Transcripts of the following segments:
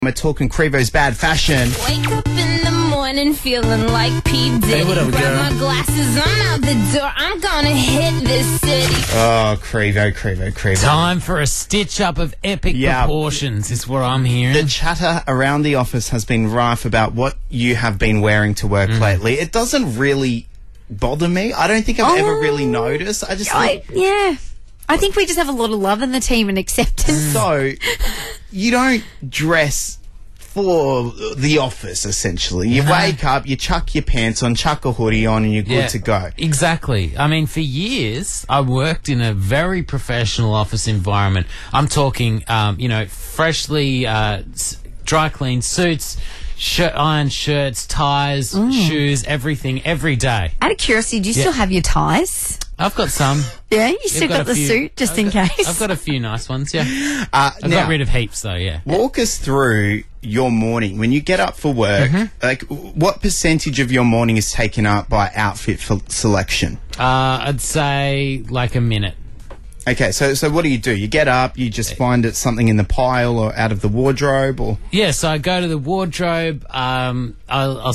We're talking Crevo's bad fashion. Wake up in the morning feeling like P. Diddy. Hey, what up, Grab girl? my glasses, I'm out the door. I'm gonna hit this city. Oh, Crevo. Time for a stitch up of epic proportions is what I'm hearing. The chatter around the office has been rife about what you have been wearing to work lately. It doesn't really bother me. I don't think I've ever really noticed. I just think... Yeah. I think we just have a lot of love in the team and acceptance. So, you don't dress for the office, essentially. You wake up, you chuck your pants on, chuck a hoodie on, and you're good to go. Exactly. I mean, for years, I worked in a very professional office environment. I'm talking, freshly dry cleaned suits, iron shirts, ties, shoes, everything, every day. Out of curiosity, do you still have your ties? I've got some. Yeah, you still got the suit, just in case. I've got a few nice ones, yeah. I've got rid of heaps, though, yeah. Walk us through your morning. When you get up for work, like, what percentage of your morning is taken up by outfit selection? I'd say like a minute. Okay, so what do? You get up, you just find it something in the pile or out of the wardrobe, or? Yeah, so I go to the wardrobe, I'll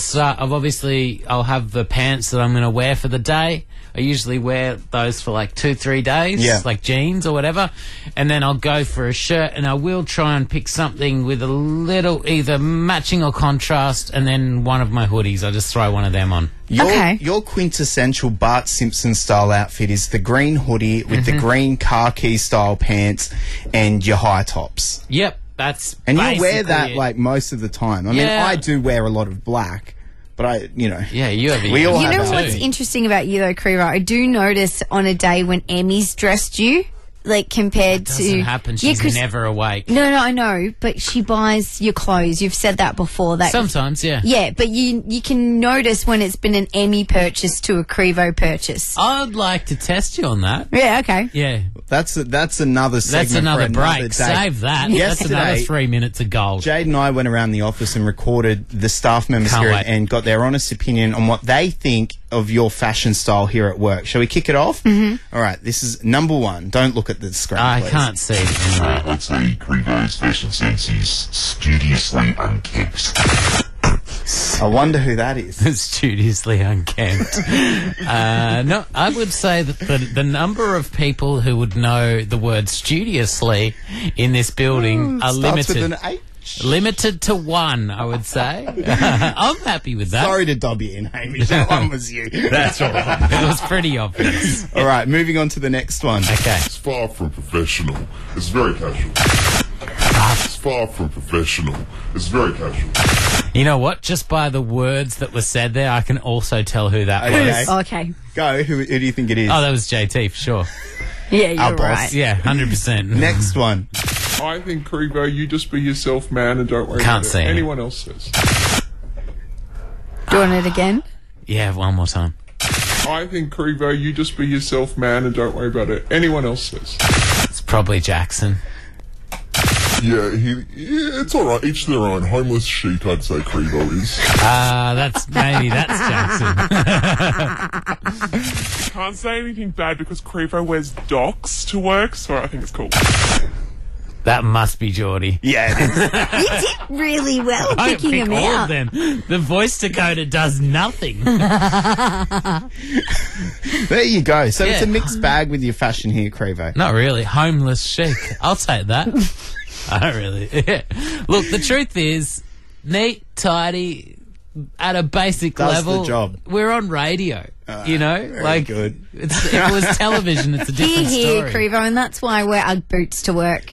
have the pants that I'm going to wear for the day. I usually wear those for like 2-3 days, like jeans or whatever, and then I'll go for a shirt, and I will try and pick something with a little either matching or contrast, and then one of my hoodies, I'll just throw one of them on. Your quintessential Bart Simpson style outfit is the green hoodie with the green khaki style pants and your high tops. Yep, that's and you wear that like most of the time. I mean, I do wear a lot of black. But yeah, you have. We all you know have what's interesting about you though, Crevo? I do notice on a day when Emmy's dressed you, like compared that doesn't happen. She's never awake. No, I know, but she buys your clothes. You've said that before. That sometimes, yeah. Yeah, but you can notice when it's been an Emmy purchase to a Crevo purchase. I'd like to test you on that. Yeah, okay. Yeah. That's another segment. That's another break. Day. Save that. That's another 3 minutes of gold. Jade and I went around the office and recorded the staff members here and got their honest opinion on what they think of your fashion style here at work. Shall we kick it off? All right, this is number one. Don't look at the screen, I please. can't see. I'd say Crevo's fashion sense is studiously unkempt. I wonder who that is. Studiously unkempt. No, I would say that the number of people who would know the word studiously in this building are Starts limited. with an H. Limited to one, I would say. I'm happy with that. Sorry to dob you in, Hamish. That one was you. That's all right. It was pretty obvious. All right, moving on to the next one. Okay. It's far from professional. It's very casual. It's far from professional. It's very casual. You know what? Just by the words that were said there, I can also tell who that was. Okay. Go. Who do you think it is? Oh, that was JT for sure. Yeah, you're Our boss. right. Yeah, 100%. Next one. I think, Crevo, you just be yourself, man, and don't worry Can't about see what it. anyone else says. Doing it again? Yeah, one more time. I think, Crevo, you just be yourself, man, and don't worry about it anyone else says. It's probably Jackson. Yeah, it's alright. Each their own. Homeless chic, I'd say Crevo is. That's Jackson. Can't say anything bad because Crevo wears docks to work, so I think it's cool. That must be Geordie. Yeah, it is. You did really well I picking pick him all out. of them. The voice decoder does nothing. There you go. So it's a mixed bag with your fashion here, Crevo. Not really. Homeless chic. I'll take that. I don't really. Yeah. Look, the truth is, neat, tidy, at a basic Does level. the job. We're on radio. Very good. If it was television, it's a different Here, story. Crevo, and that's why I wear Ugg boots to work.